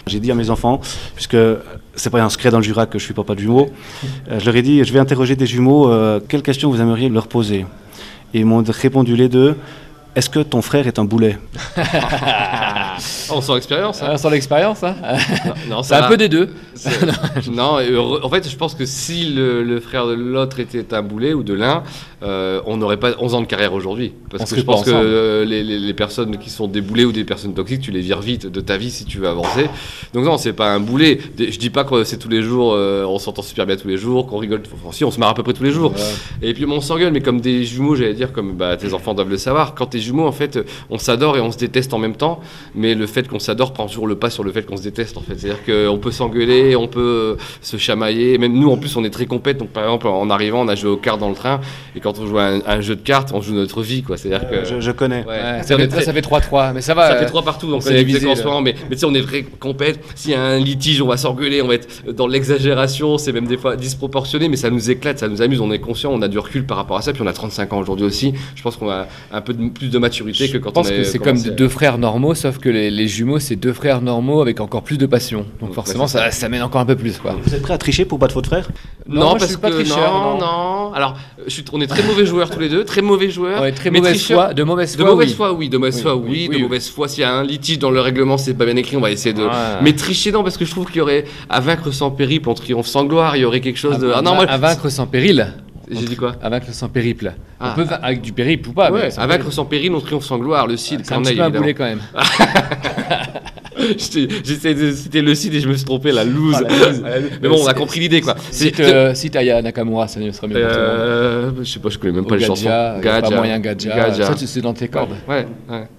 J'ai dit à mes enfants, puisque c'est pas un secret dans le Jura que je suis papa de jumeaux, je leur ai dit, je vais interroger des jumeaux, quelles questions vous aimeriez leur poser? Et ils m'ont répondu les deux, est-ce que ton frère est un boulet? On sent l'expérience. On sent l'expérience, hein. Non, C'est un peu des deux. Non, en fait, je pense que si le frère de l'autre était un boulet ou de l'un, on n'aurait pas 11 ans de carrière aujourd'hui. Parce que je pense que les personnes qui sont des boulets ou des personnes toxiques, tu les vires vite de ta vie si tu veux avancer. Donc non, c'est pas un boulet. Je dis pas que c'est tous les jours, on s'entend super bien tous les jours, qu'on rigole. Enfin, si, on se marre à peu près tous les jours. Ouais. Et puis on s'engueule, mais comme des jumeaux, j'allais dire, comme tes enfants doivent le savoir. Quand t'es jumeaux, en fait, on s'adore et on se déteste en même temps. Mais le fait qu'on s'adore prend toujours le pas sur le fait qu'on se déteste, en fait. C'est-à-dire qu'on peut s'engueuler, on peut se chamailler. Même nous, en plus, on est très compètes. Donc, par exemple, en arrivant, on a joué aux cartes dans le train. Et quand on joue à un jeu de cartes, on joue notre vie, quoi. C'est-à-dire que je connais. Ouais, ça fait 3-3, mais ça va. Ça fait 3 partout, donc on est divisé en ce moment. Mais tu sais, on est vrai compète. S'il y a un litige, on va s'engueuler, on va être dans l'exagération. C'est même des fois disproportionné, mais ça nous éclate, ça nous amuse. On est conscient, on a du recul par rapport à ça. Puis on a 35 ans aujourd'hui aussi. Je pense qu'on a un peu plus de maturité que quand on est. Je pense que c'est comme deux frères normaux, sauf que les jumeaux, c'est deux frères normaux avec encore plus de passion. Donc forcément, ça mène encore un peu plus, quoi. Vous êtes prêts à tricher pour battre votre frère? Non, parce que tricheur, non. Alors, on est très mauvais joueurs tous les deux, très mauvais joueurs. Ouais, très mauvaise foi. De mauvaise foi, oui. De mauvaise foi. S'il y a un litige dans le règlement, c'est pas bien écrit, on va essayer de. Mais tricher, non, parce que je trouve qu'il y aurait à vaincre sans périple, on triomphe sans gloire. Il y aurait quelque chose de. À vaincre sans péril. J'ai dit quoi? À vaincre sans périple. On peut avec du périple ou pas. Ouais, à vaincre sans péril, on triomphe sans gloire. Le Cid, c'est un petit peu un boulet quand même. J'essaie de citer le Cid et je me suis trompé, la loose. Mais bon, on a compris l'idée, quoi. Cite Aya Nakamura, ça sera mieux pour tout le monde. Je sais pas, je connais même pas les chansons. Gadja, pas moyen Gadja. Ça, c'est dans tes cordes. Ouais.